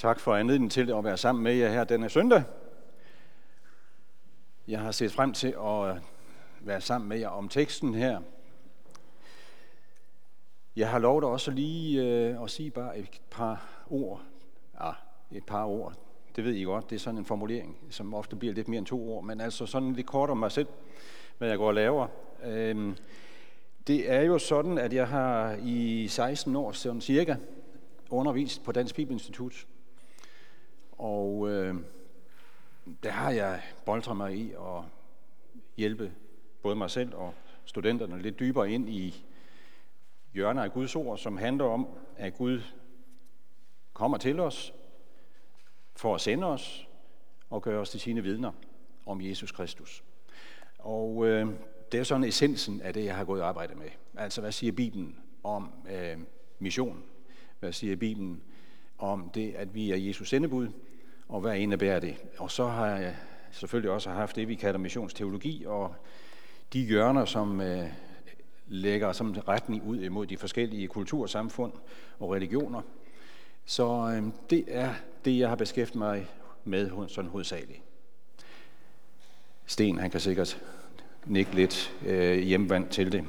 Tak for anledningen til at være sammen med jer her denne søndag. Jeg har set frem til at være sammen med jer om teksten her. Jeg har lovet også lige at sige bare et par ord. Et par ord. Det ved I godt, det er sådan en formulering, som ofte bliver lidt mere end 2 ord, men altså sådan lidt kort om mig selv, hvad jeg går og laver. Det er jo sådan, at jeg har i 16 år sådan cirka undervist på Dansk Bibelinstitut. Og der har jeg boltret mig i at hjælpe både mig selv og studenterne lidt dybere ind i hjørner af Guds ord, som handler om, at Gud kommer til os for at sende os og gøre os til sine vidner om Jesus Kristus. Og det er sådan essensen af det, jeg har gået og arbejdet med. Altså, hvad siger Bibelen om mission? Hvad siger Bibelen om det, at vi er Jesus sendebud? Og hvad indebærer det? Og så har jeg selvfølgelig også haft det, vi kalder missionsteologi, og de hjørner, som lægger som retning ud imod de forskellige kultursamfund og religioner. Så det er det, jeg har beskæftiget mig med sådan hovedsageligt. Sten, han kan sikkert nikke lidt hjemvendt til det.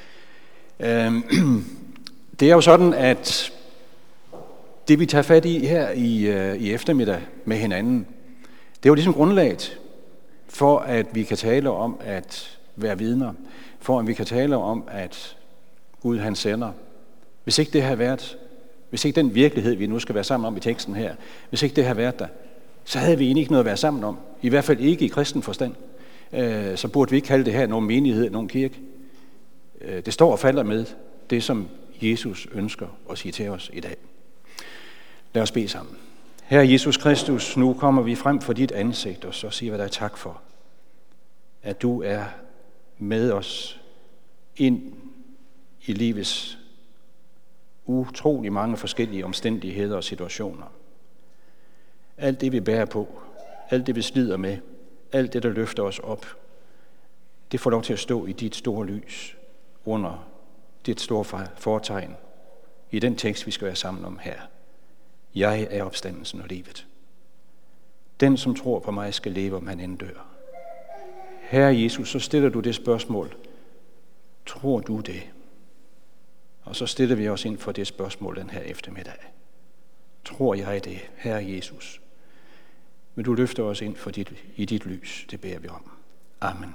Det er jo sådan, at det vi tager fat i her i eftermiddag med hinanden, det er jo ligesom grundlaget for, at vi kan tale om at være vidner, for at vi kan tale om, at Gud han sender. Hvis ikke det har været, hvis ikke den virkelighed, vi nu skal være sammen om i teksten her, hvis ikke det har været der, så havde vi egentlig ikke noget at være sammen om. I hvert fald ikke i kristen forstand. Så burde vi ikke kalde det her nogen menighed, nogen kirke. Det står og falder med det, som Jesus ønsker at sige til os i dag. Lad os bede sammen. Herre Jesus Kristus, nu kommer vi frem for dit ansigt, og så siger vi dig tak for, at du er med os ind i livets utrolig mange forskellige omstændigheder og situationer. Alt det, vi bærer på, alt det, vi slider med, alt det, der løfter os op, det får lov til at stå i dit store lys, under dit store fortegn, i den tekst, vi skal være sammen om her. Jeg er opstandelsen og livet. Den, som tror på mig, skal leve, om han end dør. Herre Jesus, så stiller du det spørgsmål. Tror du det? Og så stiller vi os ind for det spørgsmål den her eftermiddag. Tror jeg det, Herre Jesus? Men du løfter os ind for i dit lys. Det beder vi om. Amen.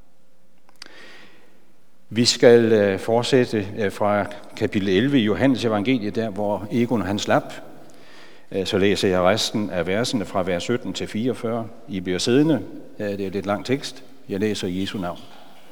Vi skal fortsætte fra kapitel 11 i Johannes evangeliet, der hvor Egon han slap. Så læser jeg resten af versene fra vers 17 til 44. I bliver siddende. Det er lidt lang tekst. Jeg læser i Jesu navn.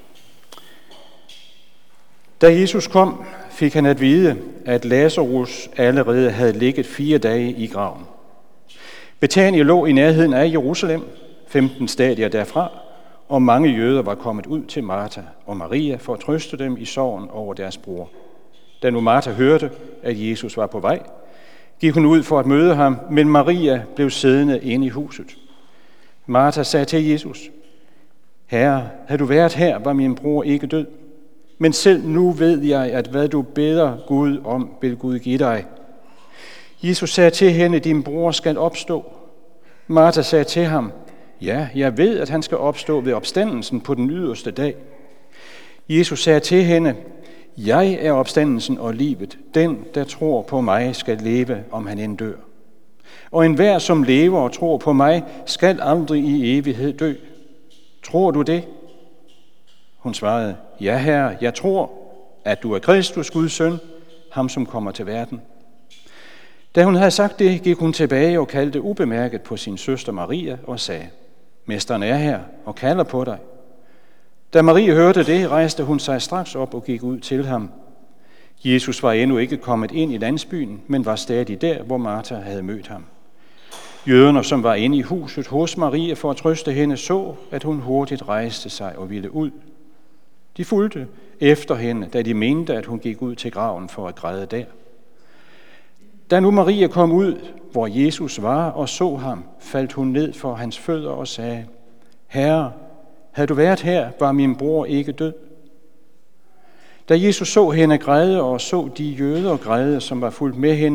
Da Jesus kom, fik han at vide, at Lazarus allerede havde ligget 4 dage i graven. Betania lå i nærheden af Jerusalem, 15 stadier derfra, og mange jøder var kommet ud til Martha og Maria for at trøste dem i sorgen over deres bror. Da nu Martha hørte, at Jesus var på vej, gik hun ud for at møde ham, men Maria blev siddende inde i huset. Martha sagde til Jesus: Herre, havde du været her, var min bror ikke død. Men selv nu ved jeg, at hvad du beder Gud om, vil Gud give dig. Jesus sagde til hende: din bror skal opstå. Martha sagde til ham: ja, jeg ved, at han skal opstå ved opstandelsen på den yderste dag. Jesus sagde til hende: jeg er opstandelsen og livet. Den, der tror på mig, skal leve, om han end dør. Og enhver, som lever og tror på mig, skal aldrig i evighed dø. Tror du det? Hun svarede: ja, Herre, jeg tror, at du er Kristus, Guds søn, ham som kommer til verden. Da hun havde sagt det, gik hun tilbage og kaldte ubemærket på sin søster Maria og sagde: Mesteren er her og kalder på dig. Da Maria hørte det, rejste hun sig straks op og gik ud til ham. Jesus var endnu ikke kommet ind i landsbyen, men var stadig der, hvor Martha havde mødt ham. Jøderne, som var inde i huset hos Maria for at trøste hende, så, at hun hurtigt rejste sig og ville ud. De fulgte efter hende, da de mente, at hun gik ud til graven for at græde der. Da nu Maria kom ud, hvor Jesus var og så ham, faldt hun ned for hans fødder og sagde: Herre, havde du været her, var min bror ikke død. Da Jesus så hende græde og så de jøder græde, som var fulgt med hende,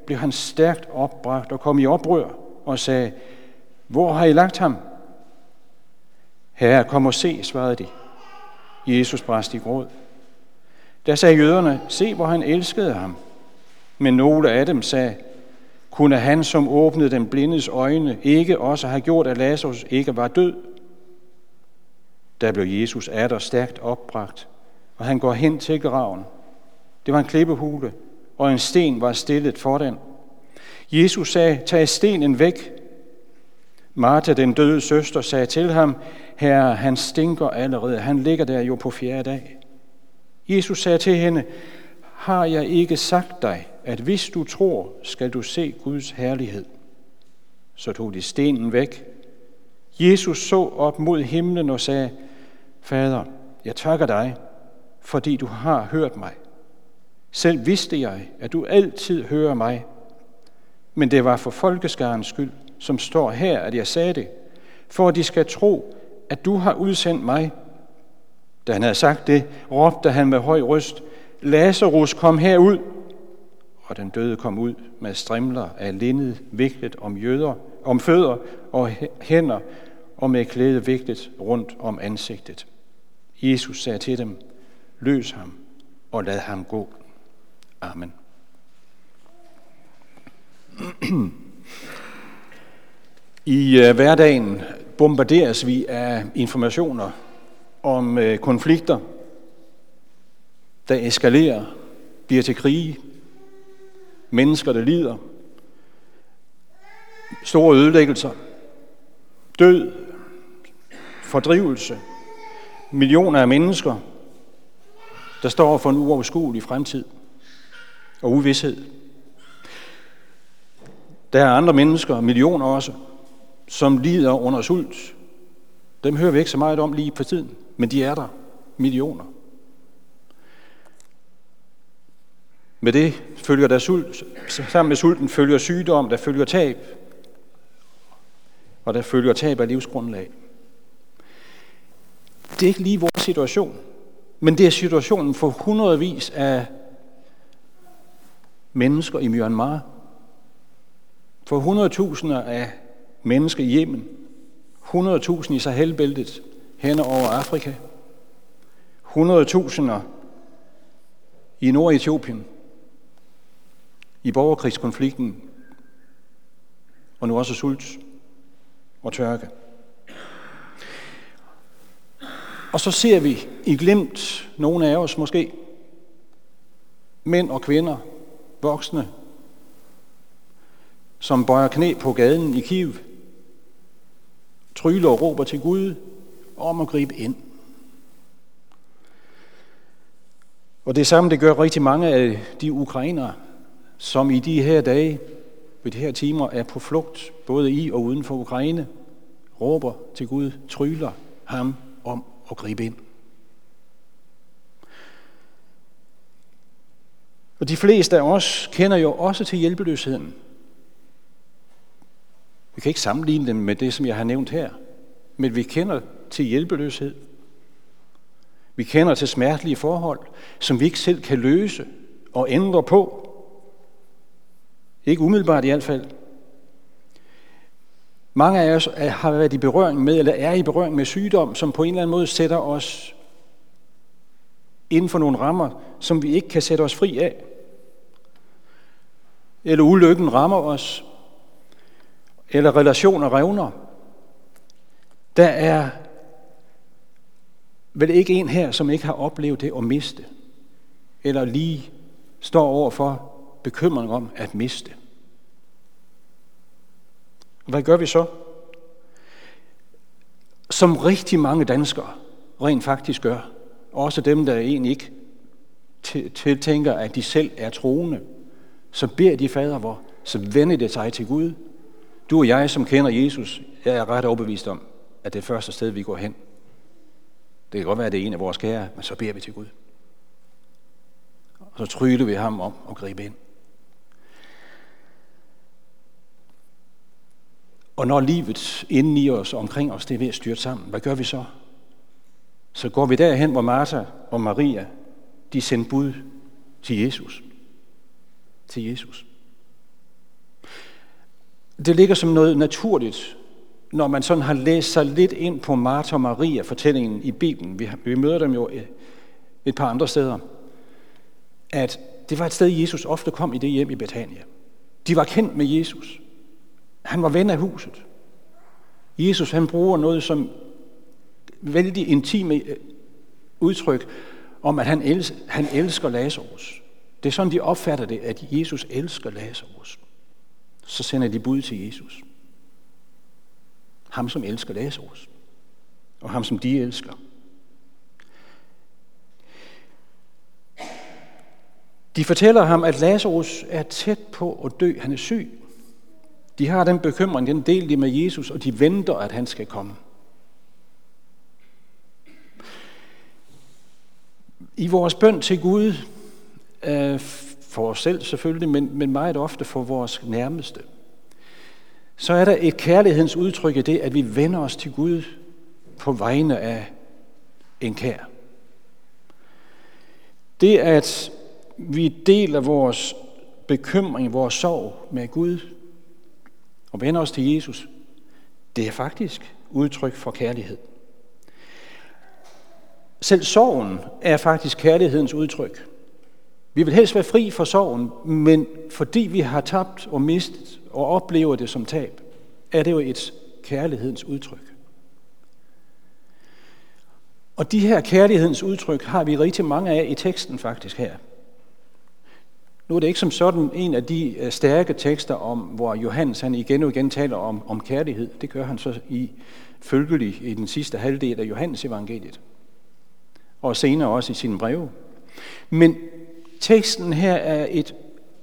blev han stærkt opbragt og kom i oprør og sagde, hvor har I lagt ham? Herre, kom og se, svarede de. Jesus brast i gråd. Der sagde jøderne, se hvor han elskede ham. Men nogle af dem sagde, kunne han, som åbnede den blindes øjne, ikke også have gjort, at Lazarus ikke var død? Der blev Jesus atter stærkt opbragt, og han går hen til graven. Det var en klippehule, og en sten var stillet for den. Jesus sagde, tag stenen væk. Martha, den døde søster, sagde til ham, Herre, han stinker allerede, han ligger der jo på 4. dag. Jesus sagde til hende, har jeg ikke sagt dig, at hvis du tror, skal du se Guds herlighed? Så tog de stenen væk. Jesus så op mod himlen og sagde, Fader, jeg takker dig, fordi du har hørt mig. Selv vidste jeg, at du altid hører mig. Men det var for folkeskarens skyld, som står her, at jeg sagde det, for at de skal tro, at du har udsendt mig. Da han havde sagt det, råbte han med høj røst, Lazarus, kom herud. Og den døde kom ud med strimler af linned viklet om fødder og hænder, og med klæde viklet rundt om ansigtet. Jesus sagde til dem, løs ham og lad ham gå. Amen. I hverdagen bombarderes vi af informationer om konflikter, der eskalerer, bliver til krige, mennesker, der lider, store ødelæggelser, død, fordrivelse, millioner af mennesker, der står for en uoverskuelig fremtid og uvished. Der er andre mennesker, millioner også, som lider under sult. Dem hører vi ikke så meget om lige på tiden, men de er der, millioner. Med det følger der sult. Sammen med sulten følger sygdom, der følger tab, og der følger tab af livsgrundlag. Det er ikke lige vores situation, men det er situationen for hundredvis af mennesker i Myanmar, for 100.000 af mennesker i Yemen, 100.000 i Sahelbæltet hen over Afrika, 100.000 i Nord-Etiopien, i borgerkrigskonflikten, og nu også sult og tørke. Og så ser vi i glimt, nogle af os måske, mænd og kvinder, voksne, som bøjer knæ på gaden i Kiev, tryller og råber til Gud om at gribe ind. Og det samme, det gør rigtig mange af de ukrainere, som i de her dage, ved de her timer, er på flugt, både i og uden for Ukraine, råber til Gud, tryller ham om at gribe ind. Og de fleste af os kender jo også til hjælpeløsheden. Vi kan ikke sammenligne dem med det, som jeg har nævnt her, men vi kender til hjælpeløshed. Vi kender til smertelige forhold, som vi ikke selv kan løse og ændre på. Ikke umiddelbart i hvert fald. Mange af os har været i berøring med, eller er i berøring med sygdom, som på en eller anden måde sætter os inden for nogle rammer, som vi ikke kan sætte os fri af. Eller ulykken rammer os, eller relationer revner. Der er vel ikke en her, som ikke har oplevet det at miste, eller lige står over for bekymring om at miste. Hvad gør vi så? Som rigtig mange danskere rent faktisk gør, også dem, der egentlig ikke tiltænker, at de selv er troende, så beder de fader vor, så vender det sig til Gud. Du og jeg, som kender Jesus, jeg er ret overbevist om, at det er første sted, vi går hen. Det kan godt være, at det er en af vores kære, men så beder vi til Gud. Og så tryller vi ham om at gribe ind. Og når livet inden i os og omkring os, det er ved at styrte sammen, hvad gør vi så? Så går vi derhen, hvor Martha og Maria, de sendte bud til Jesus. Til Jesus. Det ligger som noget naturligt, når man sådan har læst sig lidt ind på Martha og Maria-fortællingen i Bibelen. Vi møder dem jo et par andre steder. At det var et sted, Jesus ofte kom i det hjem i Betania. De var kendt med Jesus. Han var ven af huset. Jesus, han bruger noget som vældig intime udtryk om, at han elsker Lazarus. Det er sådan, de opfatter det, at Jesus elsker Lazarus. Så sender de bud til Jesus. Ham, som elsker Lazarus. Og ham, som de elsker. De fortæller ham, at Lazarus er tæt på at dø. Han er syg. De har den bekymring, den deler de med Jesus, og de venter, at han skal komme. I vores bøn til Gud, for os selv selvfølgelig, men meget ofte for vores nærmeste, så er der et kærlighedens udtryk i det, at vi vender os til Gud på vegne af en kær. Det, at vi deler vores bekymring, vores sorg med Gud og vender os til Jesus, det er faktisk udtryk for kærlighed. Selv sorgen er faktisk kærlighedens udtryk. Vi vil helst være fri for sorgen, men fordi vi har tabt og mistet og oplever det som tab, er det jo et kærlighedens udtryk. Og de her kærlighedens udtryk har vi rigtig mange af i teksten faktisk her. Nu er det ikke som sådan en af de stærke tekster, hvor Johannes han igen og igen taler om kærlighed. Det gør han så følgelig i den sidste halvdel af Johannes evangeliet. Og senere også i sine breve. Men teksten her er et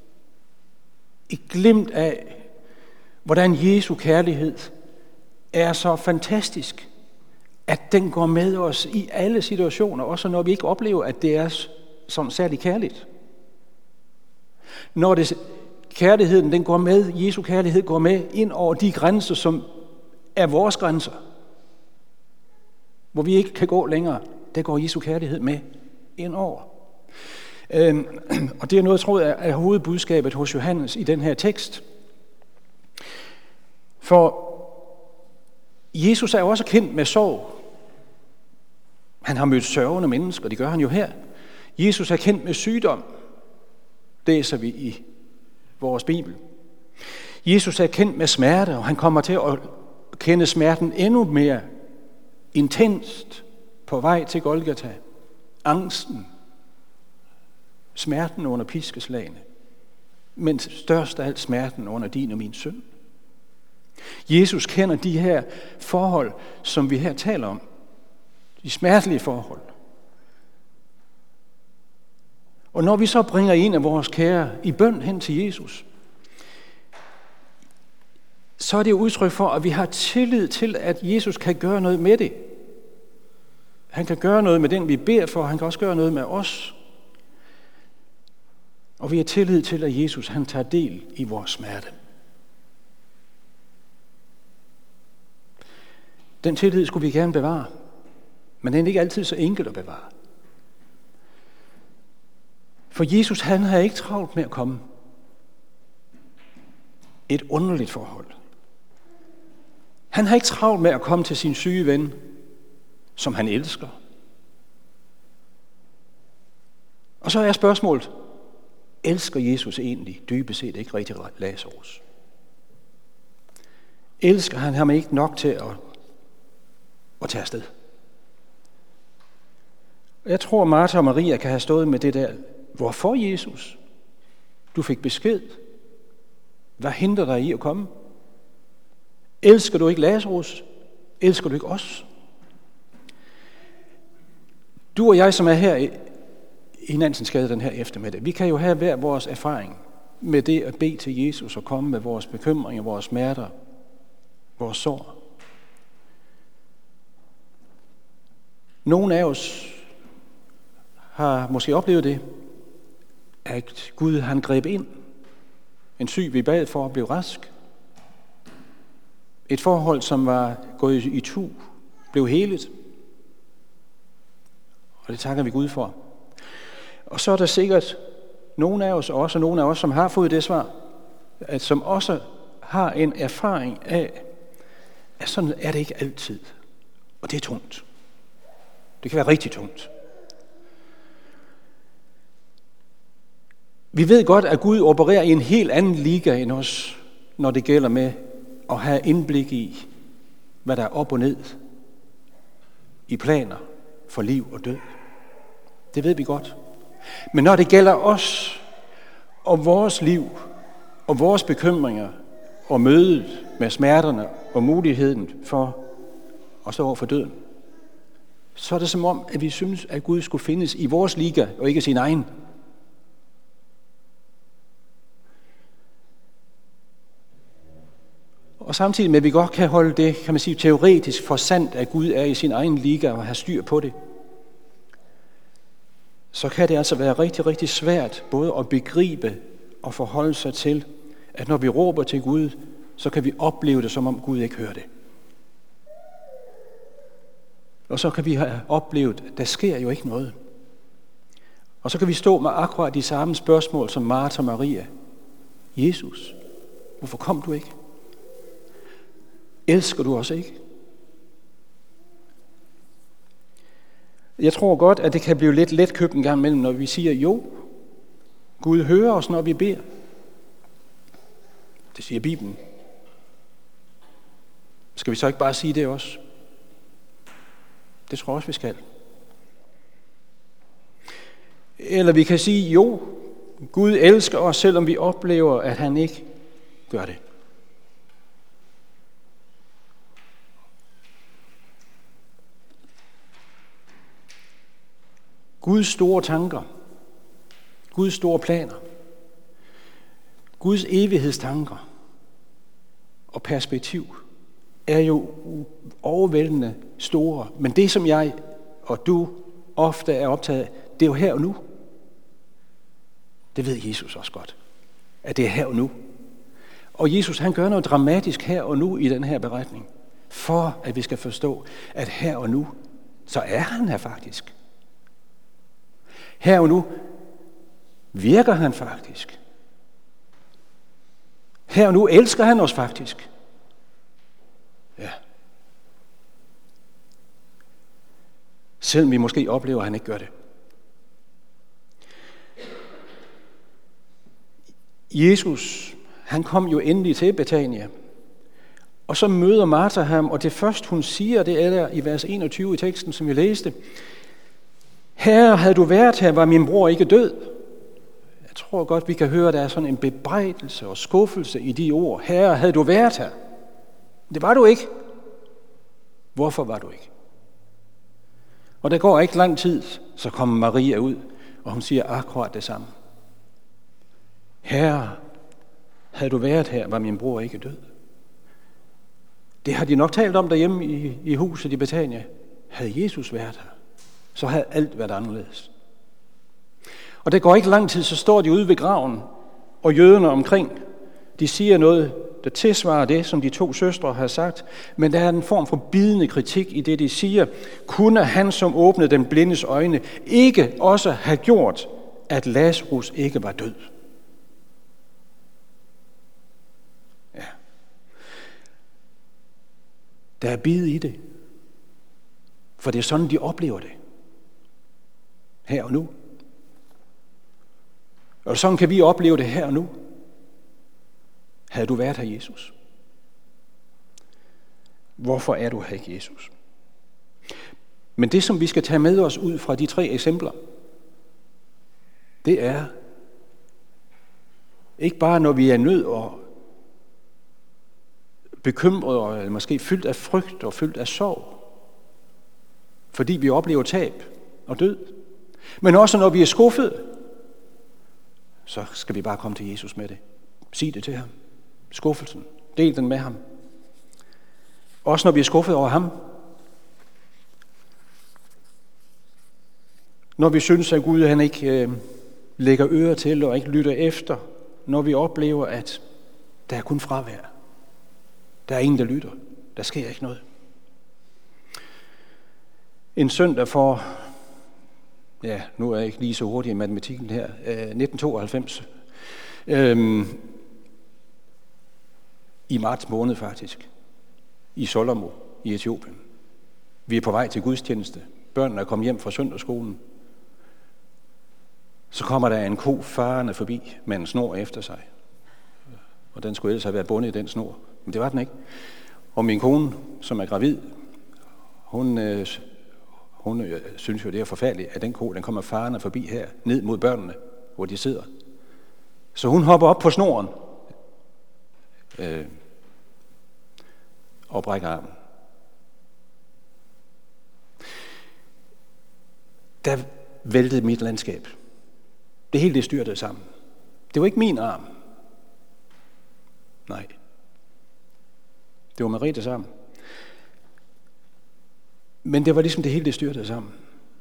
glimt af, hvordan Jesu kærlighed er så fantastisk, at den går med os i alle situationer, også når vi ikke oplever, at det er sådan særlig kærligt. Når kærligheden den går med, Jesu kærlighed går med ind over de grænser, som er vores grænser, hvor vi ikke kan gå længere, der går Jesu kærlighed med ind over. Og det er noget, jeg tror, er hovedbudskabet hos Johannes i den her tekst. For Jesus er jo også kendt med sorg. Han har mødt sørgende mennesker, det gør han jo her. Jesus er kendt med sygdom, læser vi i vores Bibel. Jesus er kendt med smerte, og han kommer til at kende smerten endnu mere intenst på vej til Golgata. Angsten, smerten under piskeslagene, men størst af alt smerten under din og min synd. Jesus kender de her forhold, som vi her taler om. De smertelige forhold. Og når vi så bringer en af vores kære i bøn hen til Jesus, så er det udtryk for, at vi har tillid til, at Jesus kan gøre noget med det. Han kan gøre noget med den, vi beder for, han kan også gøre noget med os. Og vi har tillid til, at Jesus han tager del i vores smerte. Den tillid skulle vi gerne bevare, men den er ikke altid så enkelt at bevare. For Jesus, han har ikke travlt med at komme. Et underligt forhold. Han har ikke travlt med at komme til sin syge ven, som han elsker. Og så er spørgsmålet, elsker Jesus egentlig dybest set ikke rigtig Lazarus? Elsker han ham ikke nok til at tage afsted? Jeg tror, Martha og Maria kan have stået med det der. Hvorfor, Jesus? Du fik besked. Hvad hindrer dig i at komme? Elsker du ikke Lazarus? Elsker du ikke os? Du og jeg, som er her i Nansensgade den her eftermiddag, vi kan jo have hver vores erfaring med det at bede til Jesus og komme med vores bekymringer, vores smerter, vores sorg. Nogle af os har måske oplevet det, at Gud han greb ind. En syg vi bad for at blive rask. Et forhold, som var gået i tu, blev helet. Og det takker vi Gud for. Og så er der sikkert nogle af os, som har fået det svar, som også har en erfaring af, at sådan er det ikke altid. Og det er tungt. Det kan være rigtig tungt. Vi ved godt, at Gud opererer i en helt anden liga end os, når det gælder med at have indblik i, hvad der er op og ned i planer for liv og død. Det ved vi godt. Men når det gælder os og vores liv og vores bekymringer og mødet med smerterne og muligheden for at stå over for døden, så er det som om, at vi synes, at Gud skulle findes i vores liga og ikke sin egen. Og samtidig med, at vi godt kan holde det, kan man sige, teoretisk for sandt, at Gud er i sin egen liga og har styr på det, så kan det altså være rigtig, rigtig svært både at begribe og forholde sig til, at når vi råber til Gud, så kan vi opleve det, som om Gud ikke hører det. Og så kan vi have oplevet, at der sker jo ikke noget. Og så kan vi stå med akkurat de samme spørgsmål som Martha og Maria. Jesus, hvorfor kom du ikke? Elsker du os ikke? Jeg tror godt, at det kan blive lidt letkøbt en gang imellem, når vi siger, jo, Gud hører os, når vi beder. Det siger Bibelen. Skal vi så ikke bare sige det også? Det tror jeg også, vi skal. Eller vi kan sige, jo, Gud elsker os, selvom vi oplever, at han ikke gør det. Guds store tanker, Guds store planer, Guds evighedstanker og perspektiv er jo overvældende store. Men det, som jeg og du ofte er optaget af, det er jo her og nu. Det ved Jesus også godt, at det er her og nu. Og Jesus, han gør noget dramatisk her og nu i den her beretning, for at vi skal forstå, at her og nu, så er han her faktisk. Her og nu virker han faktisk. Her og nu elsker han os faktisk. Ja. Selvom vi måske oplever, at han ikke gør det. Jesus, han kom jo endelig til Betania. Og så møder Martha ham, og det første hun siger, det er der i vers 21 i teksten, som vi læste. Herre, havde du været her, var min bror ikke død. Jeg tror godt, vi kan høre, at der er sådan en bebrejdelse og skuffelse i de ord. Herre, havde du været her? Det var du ikke. Hvorfor var du ikke? Og der går ikke lang tid, så kommer Maria ud, og hun siger akkurat det samme. Herre, havde du været her, var min bror ikke død. Det har de nok talt om derhjemme i huset i Betania. Havde Jesus været her, så havde alt været anderledes. Og det går ikke lang tid, så står de ude ved graven, og jøderne omkring, de siger noget, der tilsvarer det, som de to søstre har sagt, men der er en form for bidende kritik i det, de siger. Kunne han, som åbnede den blindes øjne, ikke også have gjort, at Lazarus ikke var død? Ja. Der er bid i det, for det er sådan, de oplever det. Her og nu. Og sådan kan vi opleve det her og nu. Havde du været her, Jesus? Hvorfor er du her, Jesus? Men det, som vi skal tage med os ud fra de 3 eksempler, det er ikke bare, når vi er nød og bekymret, eller måske fyldt af frygt og fyldt af sorg, fordi vi oplever tab og død, men også når vi er skuffet, så skal vi bare komme til Jesus med det. Sig det til ham. Skuffelsen. Del den med ham. Også når vi er skuffet over ham. Når vi synes, at Gud han ikke lægger øre til og ikke lytter efter. Når vi oplever, at der er kun fravær. Der er ingen, der lytter. Der sker ikke noget. En søndag for, nu er jeg ikke lige så hurtig i matematikken her, 1992. i marts måned faktisk, i Solomon i Etiopien. Vi er på vej til gudstjeneste. Børnene er kommet hjem fra søndagsskolen. Så kommer der en ko farende forbi med en snor efter sig. Og den skulle ellers have været bundet i den snor. Men det var den ikke. Og min kone, som er gravid, hun synes jo, det er forfærdeligt, at den ko, den kommer farende forbi her, ned mod børnene, hvor de sidder. Så hun hopper op på snoren og brækker armen. Der væltede mit landskab. Det hele det styrtede sammen. Det var ikke min arm. Nej. Det var Marites arm. Men det var ligesom det hele det styrtede sammen.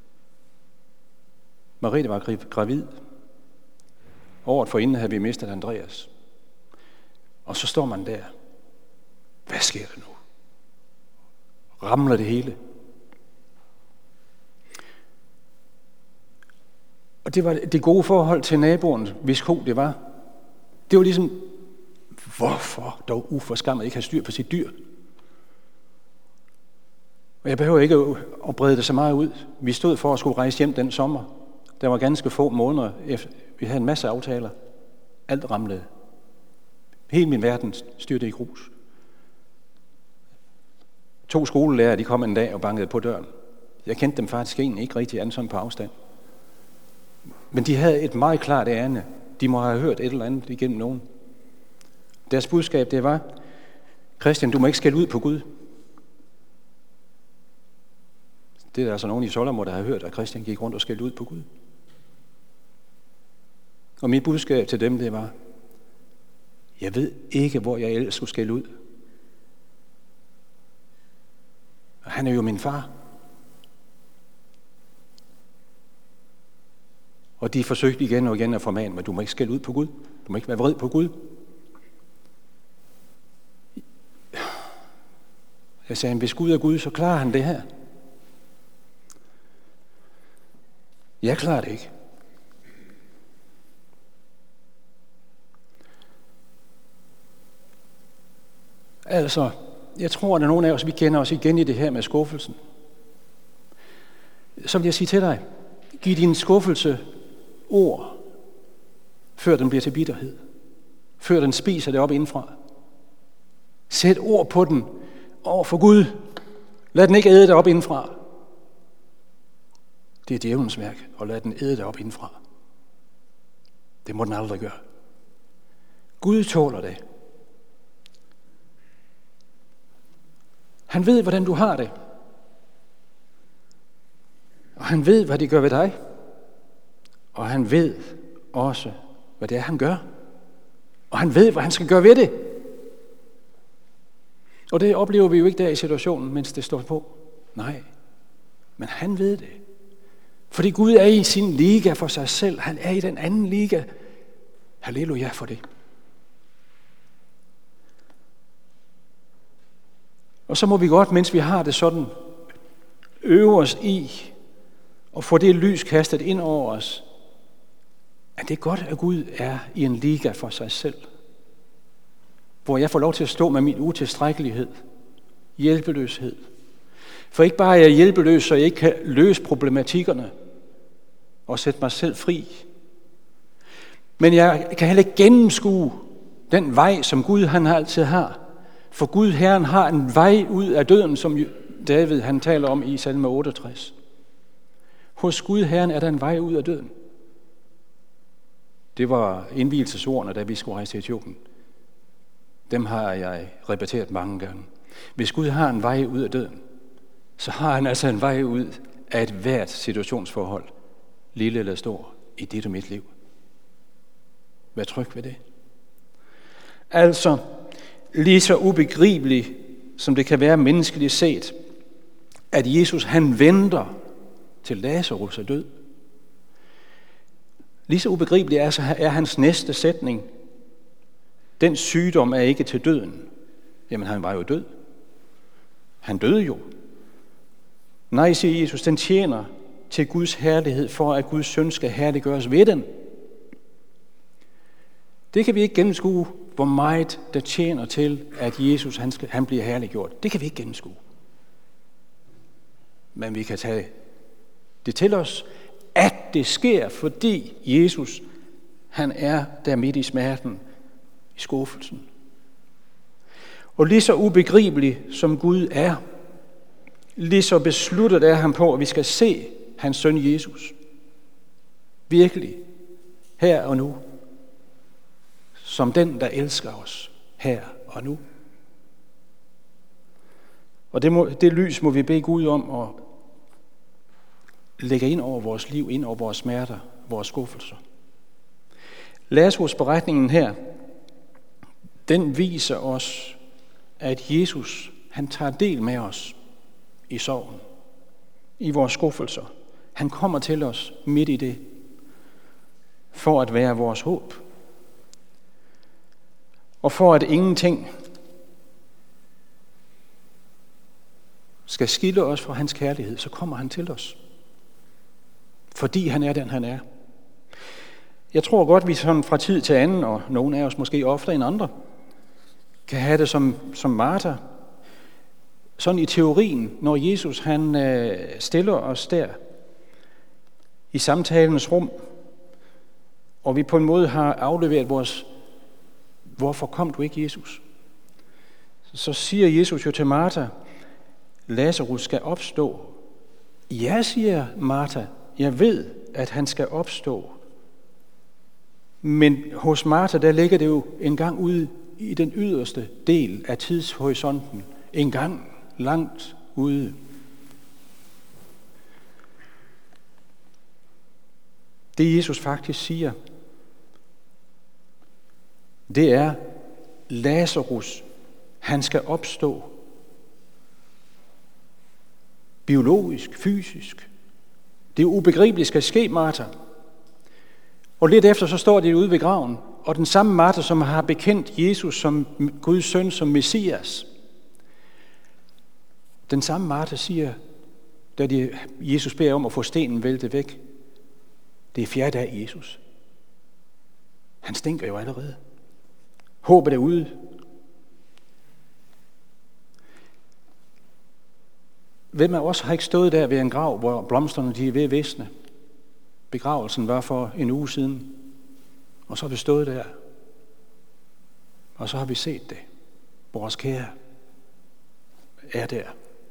Marite var gravid. Året forinden havde vi mistet Andreas. Og så står man der. Hvad sker der nu? Ramler det hele? Og det var det gode forhold til naboen, hvis ko det var. Det var ligesom, hvorfor dog uforskammet ikke have styr på sit dyr? Og jeg behøver ikke at brede det så meget ud. Vi stod for at skulle rejse hjem den sommer. Der var ganske få måneder efter. Vi havde en masse aftaler. Alt ramlede. Hele min verden styrte i grus. 2 skolelærer, de kom en dag og bankede på døren. Jeg kendte dem faktisk egentlig ikke rigtig andet på afstand. Men de havde et meget klart ærinde. De må have hørt et eller andet igennem nogen. Deres budskab, det var, Christian, du må ikke skælde ud på Gud. Det er der altså nogen i Solomon, der har hørt, at Christian gik rundt og skældte ud på Gud. Og mit budskab til dem, det var, jeg ved ikke, hvor jeg ellers skulle skælde ud. Og han er jo min far. Og de forsøgte igen og igen at formane mig, du må ikke skælde ud på Gud. Du må ikke være vred på Gud. Jeg sagde, hvis Gud er Gud, så klarer han det her. Jeg klarer det ikke. Altså, jeg tror, at nogle af os, vi kender os igen i det her med skuffelsen. Så vil jeg sige til dig, giv din skuffelse ord, før den bliver til bitterhed. Før den spiser det op indenfra. Sæt ord på den over for Gud. Lad den ikke æde det op indenfra. Det er djævelens værk, og lad den æde det op indenfra. Det må den aldrig gøre. Gud tåler det. Han ved, hvordan du har det. Og han ved, hvad det gør ved dig. Og han ved også, hvad det er, han gør. Og han ved, hvad han skal gøre ved det. Og det oplever vi jo ikke der i situationen, mens det står på. Nej, men han ved det. Fordi Gud er i sin liga for sig selv. Han er i den anden liga. Halleluja for det. Og så må vi godt, mens vi har det sådan, øve os i og få det lys kastet ind over os, at det er godt, at Gud er i en liga for sig selv. Hvor jeg får lov til at stå med min utilstrækkelighed, hjælpeløshed. For ikke bare er jeg hjælpeløs, så jeg ikke kan løse problematikkerne og sætte mig selv fri. Men jeg kan heller ikke gennemskue den vej, som Gud han altid har. For Gud Herren har en vej ud af døden, som David han taler om i salme 68. Hos Gud Herren er der en vej ud af døden. Det var indvielsesordene, da vi skulle rejse til Etiopien. Dem har jeg repeteret mange gange. Hvis Gud har en vej ud af døden, så har han altså en vej ud af et hvert situationsforhold, lille eller stor, i dit og mit liv. Vær tryg ved det. Altså, lige så ubegribeligt, som det kan være menneskeligt set, at Jesus han venter til Lazarus er død. Lige så ubegribeligt er hans næste sætning. Den sygdom er ikke til døden. Jamen han var jo død. Han døde jo. Nej, siger Jesus, den tjener til Guds herlighed, for at Guds søn skal herliggøres ved den. Det kan vi ikke gennemskue hvor meget der tjener til, at Jesus han bliver herliggjort. Det kan vi ikke gennemskue. Men vi kan tage det til os, at det sker, fordi Jesus, han er der midt i smerten, i skuffelsen. Og lige så ubegribelig som Gud er, lige så besluttet er han på, at vi skal se hans søn Jesus. Virkelig, her og nu. Som den, der elsker os, her og nu. Og det lys må vi bede Gud om at lægge ind over vores liv, ind over vores smerter, vores skuffelser. Lazarus beretningen her, den viser os, at Jesus, han tager del med os i sorgen, i vores skuffelser. Han kommer til os midt i det, for at være vores håb. Og for at ingenting skal skille os fra hans kærlighed, så kommer han til os. Fordi han er den, han er. Jeg tror godt, vi sådan fra tid til anden, og nogle af os måske oftere end andre, kan have det som Martha. Sådan i teorien, når Jesus han stiller os der i samtalens rum, og vi på en måde har afleveret vores, hvorfor kom du ikke, Jesus? Så siger Jesus jo til Martha, Lazarus skal opstå. Ja, siger Martha, jeg ved, at han skal opstå. Men hos Martha, der ligger det jo en gang ude i den yderste del af tidshorisonten. En gang langt ude. Det Jesus faktisk siger, det er, Lazarus, han skal opstå. Biologisk, fysisk. Det er ubegribeligt skal ske, Martha. Og lidt efter så står det ude ved graven, og den samme Martha, som har bekendt Jesus som Guds søn, som Messias. Den samme Martha siger, da Jesus beder om at få stenen væltet væk, det er 4. dag, Jesus. Han stinker jo allerede. Håbet er ude. Hvem af os har ikke stået der ved en grav, hvor blomsterne de er ved at visne? Begravelsen var for en uge siden, og så har vi stået der, og så har vi set det. Vores kære er der.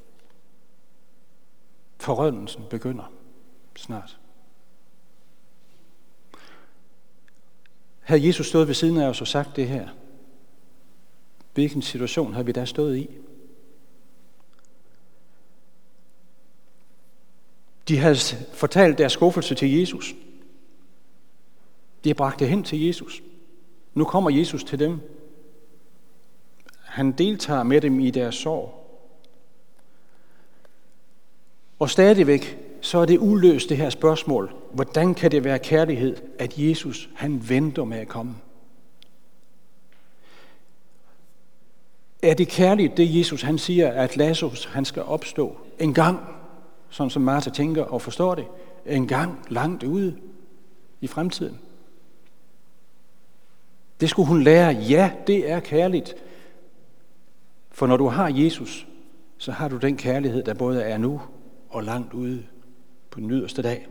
Forrødelsen begynder snart. Havde Jesus stået ved siden af os og sagt det her? Hvilken situation har vi da stået i? De havde fortalt deres skuffelse til Jesus. De har bragt det hen til Jesus. Nu kommer Jesus til dem. Han deltager med dem i deres sorg. Og stadigvæk så er det uløst det her spørgsmål. Hvordan kan det være kærlighed, at Jesus han venter med at komme? Er det kærligt, det Jesus han siger, at Lazarus han skal opstå en gang, sådan som Martha tænker og forstår det, en gang langt ude i fremtiden? Det skulle hun lære. Ja, det er kærligt. For når du har Jesus, så har du den kærlighed, der både er nu og langt ude på den yderste dag.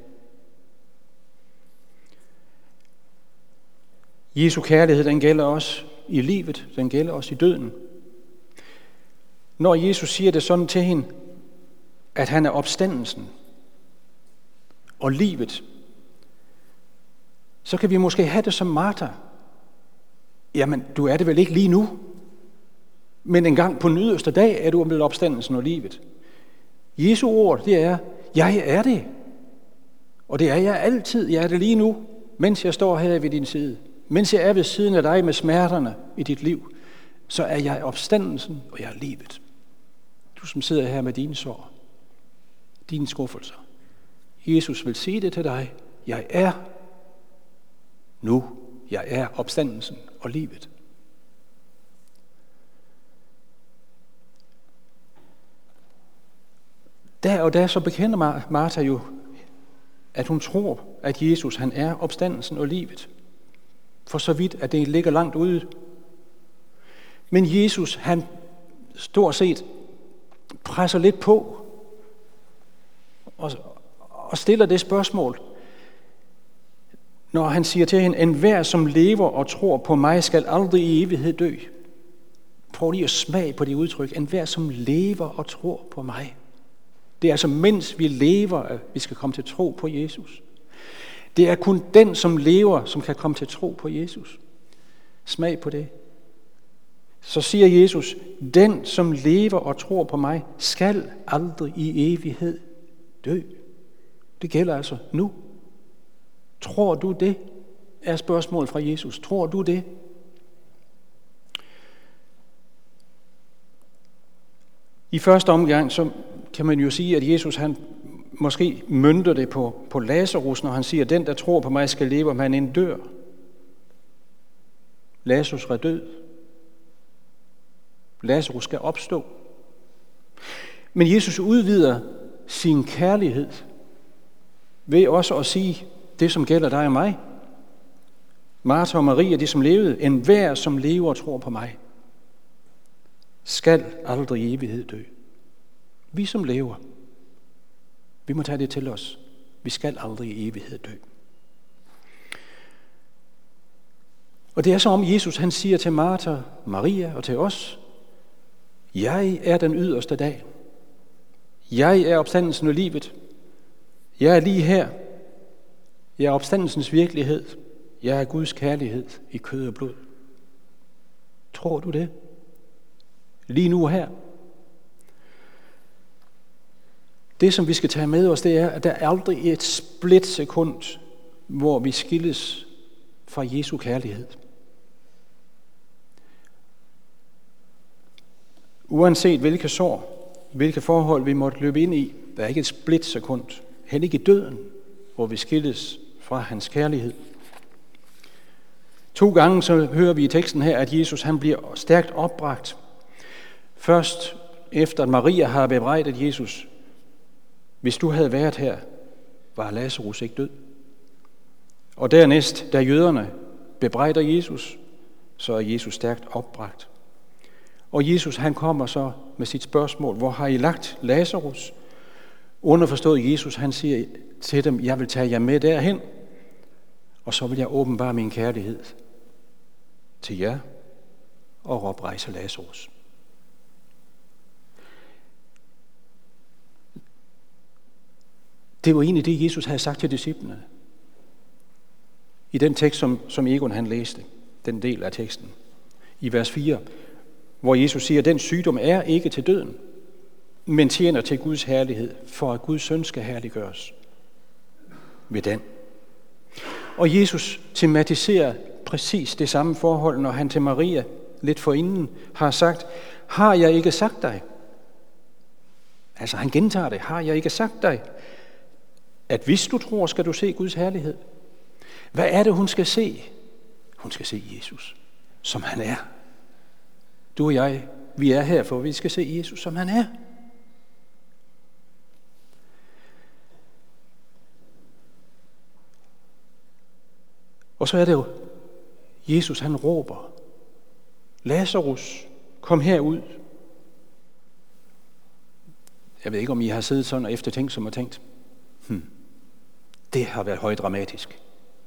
Jesu kærlighed, den gælder også i livet, den gælder også i døden. Når Jesus siger det sådan til hende, at han er opstandelsen og livet, så kan vi måske have det som Martha. Jamen, du er det vel ikke lige nu, men en gang på den yderste dag er du med opstandelsen og livet. Jesu ord, det er, jeg er det. Og det er jeg altid. Jeg er det lige nu, mens jeg står her ved din side. Mens jeg er ved siden af dig med smerterne i dit liv, så er jeg opstandelsen, og jeg er livet. Du som sidder her med dine sår, dine skuffelser. Jesus vil sige det til dig. Jeg er nu. Jeg er opstandelsen og livet. Der og der så bekender Martha jo, at hun tror, at Jesus han er opstandelsen og livet. For så vidt, at det ligger langt ude Men Jesus, han stort set presser lidt på og stiller det spørgsmål, når han siger til hende, enhver som lever og tror på mig, skal aldrig i evighed dø. Prøv lige at smage på det udtryk. Enhver som lever og tror på mig. Det er altså mens vi lever, at vi skal komme til tro på Jesus. Det er kun den, som lever, som kan komme til tro på Jesus. Smag på det. Så siger Jesus, den som lever og tror på mig, skal aldrig i evighed dø. Det gælder altså nu. Tror du det? Er spørgsmålet fra Jesus. Tror du det? I første omgang, så kan man jo sige, at Jesus han måske mønter det på Lazarus, når han siger, den der tror på mig skal leve, om han end dør. Lazarus er død. Lazarus skal opstå. Men Jesus udvider sin kærlighed ved også at sige det, som gælder dig og mig. Martha og Maria, de som levede, enhver som lever og tror på mig, skal aldrig i evighed dø. Vi som lever, vi må tage det til os. Vi skal aldrig i evighed dø. Og det er så om Jesus, han siger til Martha, Maria og til os, jeg er den yderste dag. Jeg er opstandelsen og livet. Jeg er lige her. Jeg er opstandelsens virkelighed. Jeg er Guds kærlighed i kød og blod. Tror du det? Lige nu her. Det, som vi skal tage med os, det er, at der er aldrig et splitsekund, hvor vi skilles fra Jesu kærlighed. Uanset hvilke sår, hvilke forhold vi måtte løbe ind i, der er ikke et splitsekund, heller ikke i døden, hvor vi skilles fra hans kærlighed. 2 gange så hører vi i teksten her, at Jesus han bliver stærkt opbragt. Først efter at Maria har bebrejdet Jesus, hvis du havde været her, var Lazarus ikke død. Og dernæst, da jøderne bebrejder Jesus, så er Jesus stærkt opbragt. Og Jesus han kommer så med sit spørgsmål, hvor har I lagt Lazarus? Underforstået Jesus, han siger til dem, jeg vil tage jer med derhen, og så vil jeg åbenbare min kærlighed til jer og oprejse Lazarus. Det var egentlig det, Jesus havde sagt til disciplene. I den tekst, som Egon han læste, den del af teksten, i vers 4, hvor Jesus siger, at den sygdom er ikke til døden, men tjener til Guds herlighed, for at Guds søn skal herliggøres ved den. Og Jesus tematiserer præcis det samme forhold, når han til Maria lidt forinden har sagt, har jeg ikke sagt dig? Altså han gentager det, har jeg ikke sagt dig, at hvis du tror, skal du se Guds herlighed. Hvad er det, hun skal se? Hun skal se Jesus, som han er. Du og jeg, vi er her, for vi skal se Jesus, som han er. Og så er det jo, Jesus han råber, Lazarus, kom herud. Jeg ved ikke, om I har siddet sådan og eftertænkt som og tænkt, det har været højdramatisk.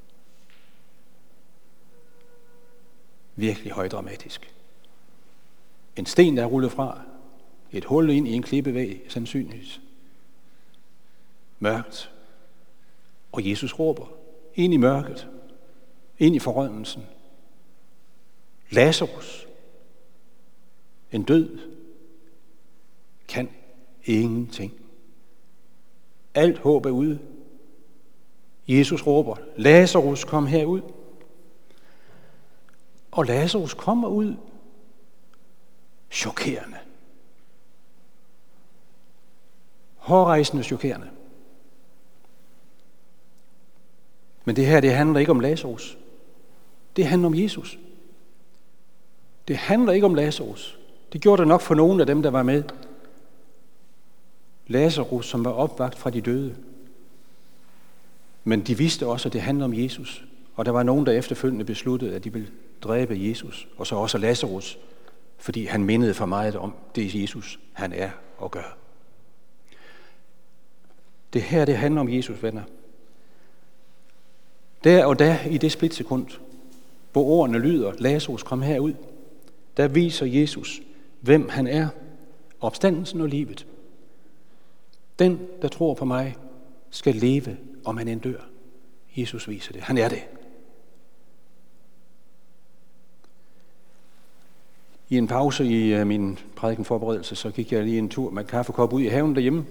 Virkelig højdramatisk. En sten, der er rullet fra. Et hul ind i en klippevæg, sandsynligvis. Mørkt. Og Jesus råber ind i mørket. Ind i forrådnelsen. Lazarus. En død. Kan ingenting. Alt håb er ude. Jesus råber, Lazarus, kom herud. Og Lazarus kommer ud. Chokerende. Hårrejsende chokerende. Men det her, det handler ikke om Lazarus. Det handler om Jesus. Det handler ikke om Lazarus. Det gjorde det nok for nogle af dem, der var med. Lazarus, som var opvakt fra de døde. Men de vidste også, at det handler om Jesus. Og der var nogen, der efterfølgende besluttede, at de ville dræbe Jesus. Og så også Lazarus fordi han mindede for meget om det Jesus, han er og gør. Det her, det handler om Jesus, venner. Der og da, i det splitsekund, hvor ordene lyder, Lazarus, kom herud, der viser Jesus, hvem han er, opstandelsen og livet. Den, der tror på mig, skal leve, om han end dør. Jesus viser det. Han er det. I en pause i min prædikenforberedelse, så gik jeg lige en tur med kaffekop ud i haven derhjemme.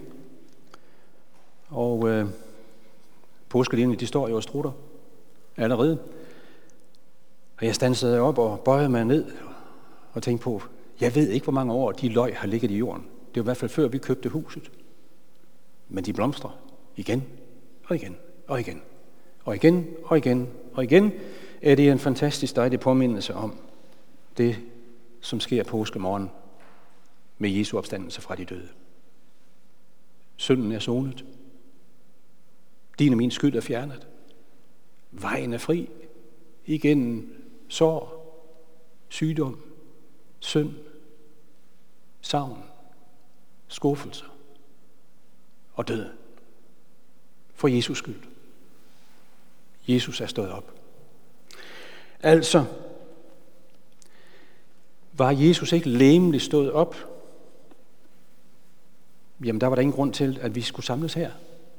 Og påskelinjerne, de står jo og strutter allerede. Og jeg standsede op og bøjede mig ned og tænkte på, jeg ved ikke, hvor mange år de løg har ligget i jorden. Det var i hvert fald før vi købte huset. Men de blomstrer igen og igen og igen. Og igen og igen og igen er det en fantastisk dejlig påmindelse om det, som sker påskemorgen med Jesu opstandelse fra de døde. Synden er sonet. Din og min skyld er fjernet. Vejen er fri igennem sorg, sygdom, synd, savn, skuffelser og død. For Jesus skyld. Jesus er stået op. Altså, var Jesus ikke legemligt stået op? Jamen, der var der ingen grund til, at vi skulle samles her.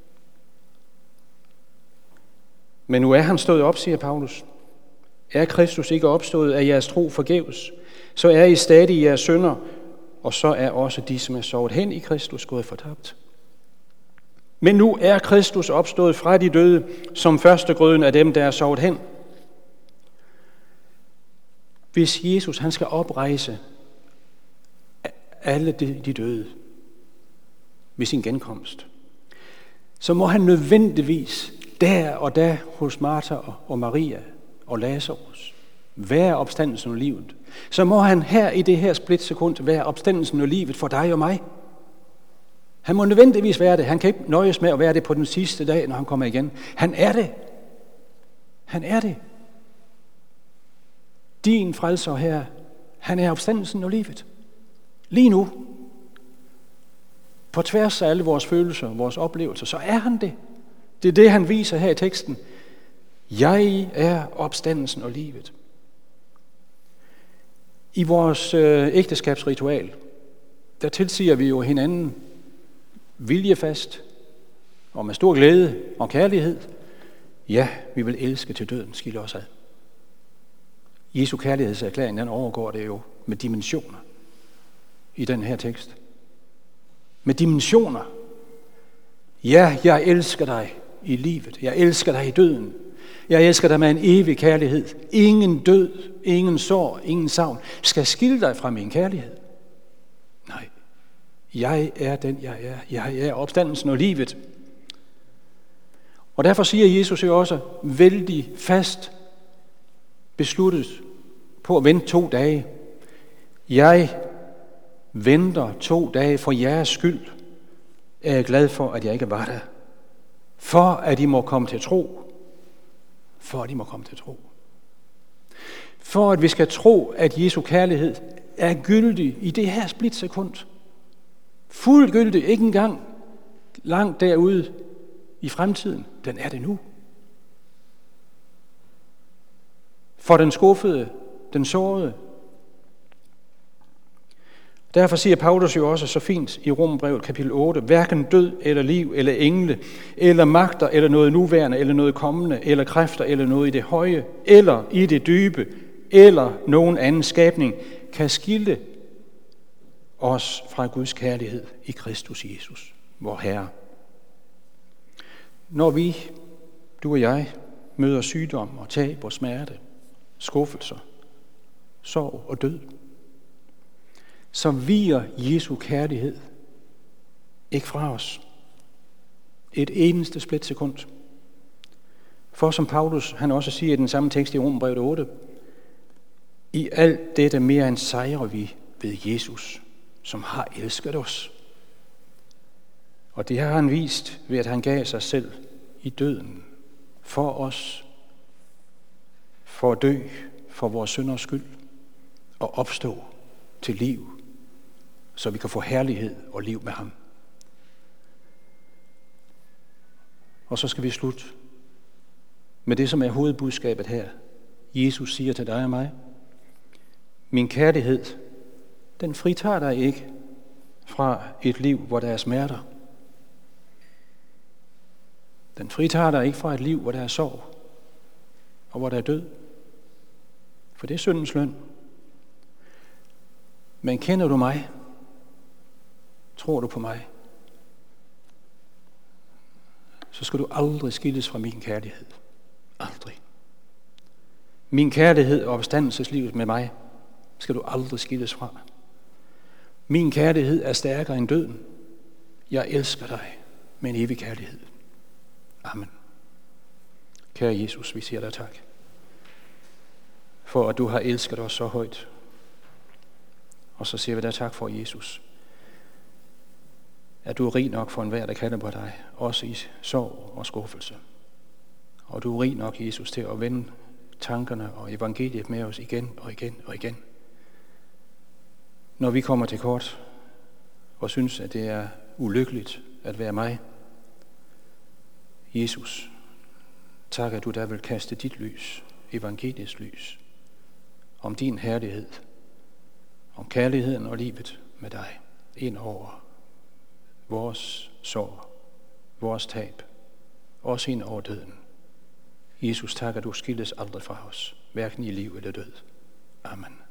Men nu er han stået op, siger Paulus. Er Kristus ikke opstået af jeres tro forgæves, så er I stadig jeres synder, og så er også de, som er sovet hen i Kristus, gået fortabt. Men nu er Kristus opstået fra de døde, som førstegrøden af dem, der er sovet hen. Hvis Jesus han skal oprejse alle de døde ved sin genkomst, så må han nødvendigvis der og da hos Martha og Maria og Lazarus være opstandelsen og livet. Så må han her i det her splitsekund være opstandelsen og livet for dig og mig. Han må nødvendigvis være det. Han kan ikke nøjes med at være det på den sidste dag, når han kommer igen. Han er det. Han er det. Din frelser her, han er opstandelsen og livet. Lige nu, på tværs af alle vores følelser, vores oplevelser, så er han det. Det er det, han viser her i teksten. Jeg er opstandelsen og livet. I vores ægteskabsritual, der tilsiger vi jo hinanden viljefast og med stor glæde og kærlighed. Ja, vi vil elske til døden, skiller os ad. Jesu kærlighedserklæring, den overgår det jo med dimensioner i den her tekst. Med dimensioner. Ja, jeg elsker dig i livet. Jeg elsker dig i døden. Jeg elsker dig med en evig kærlighed. Ingen død, ingen sorg, ingen savn skal skille dig fra min kærlighed. Nej, jeg er den, jeg er. Jeg er opstandelsen og livet. Og derfor siger Jesus jo også vældig fast besluttet på at vente 2 dage. Jeg venter 2 dage for jeres skyld. Er jeg glad for, at jeg ikke var der. For at I må komme til tro. For at I må komme til tro. For at vi skal tro, at Jesu kærlighed er gyldig i det her splitsekund. Fuldt gyldig, ikke engang langt derude i fremtiden. Den er det nu. For den skuffede, den sårede. Derfor siger Paulus jo også så fint i Romerbrevet kapitel 8, hverken død eller liv eller engle, eller magter eller noget nuværende eller noget kommende, eller kræfter eller noget i det høje, eller i det dybe, eller nogen anden skabning, kan skille os fra Guds kærlighed i Kristus Jesus, vor Herre. Når vi, du og jeg, møder sygdom og tab og smerte, skuffelser, sorg og død, så viger Jesu kærlighed ikke fra os. Et eneste splitsekund. For som Paulus, han også siger i den samme tekst i Romerbrevet 8, i alt dette mere end sejrer vi ved Jesus, som har elsket os. Og det har han vist ved, at han gav sig selv i døden for os, for at dø for vores synders skyld og opstå til liv, så vi kan få herlighed og liv med ham. Og så skal vi slutte med det, som er hovedbudskabet her. Jesus siger til dig og mig, min kærlighed, den fritager dig ikke fra et liv, hvor der er smerter. Den fritager dig ikke fra et liv, hvor der er sorg og hvor der er død. For det er syndens løn. Men kender du mig? Tror du på mig? Så skal du aldrig skilles fra min kærlighed. Aldrig. Min kærlighed og opstandelseslivet med mig skal du aldrig skilles fra. Min kærlighed er stærkere end døden. Jeg elsker dig med en evig kærlighed. Amen. Kære Jesus, vi siger dig tak, for at du har elsket os så højt. Og så siger vi dig tak for, Jesus, at du er rig nok for enhver, der kalder på dig, også i sorg og skuffelse. Og du er rig nok, Jesus, til at vende tankerne og evangeliet med os igen og igen og igen. Når vi kommer til kort og synes, at det er ulykkeligt at være mig, Jesus, tak, at du der vil kaste dit lys, evangeliets lys, om din herlighed, om kærligheden og livet med dig, ind over vores sorg, vores tab, også ind over døden. Jesus, tak, at du skilles aldrig fra os, hverken i liv eller død. Amen.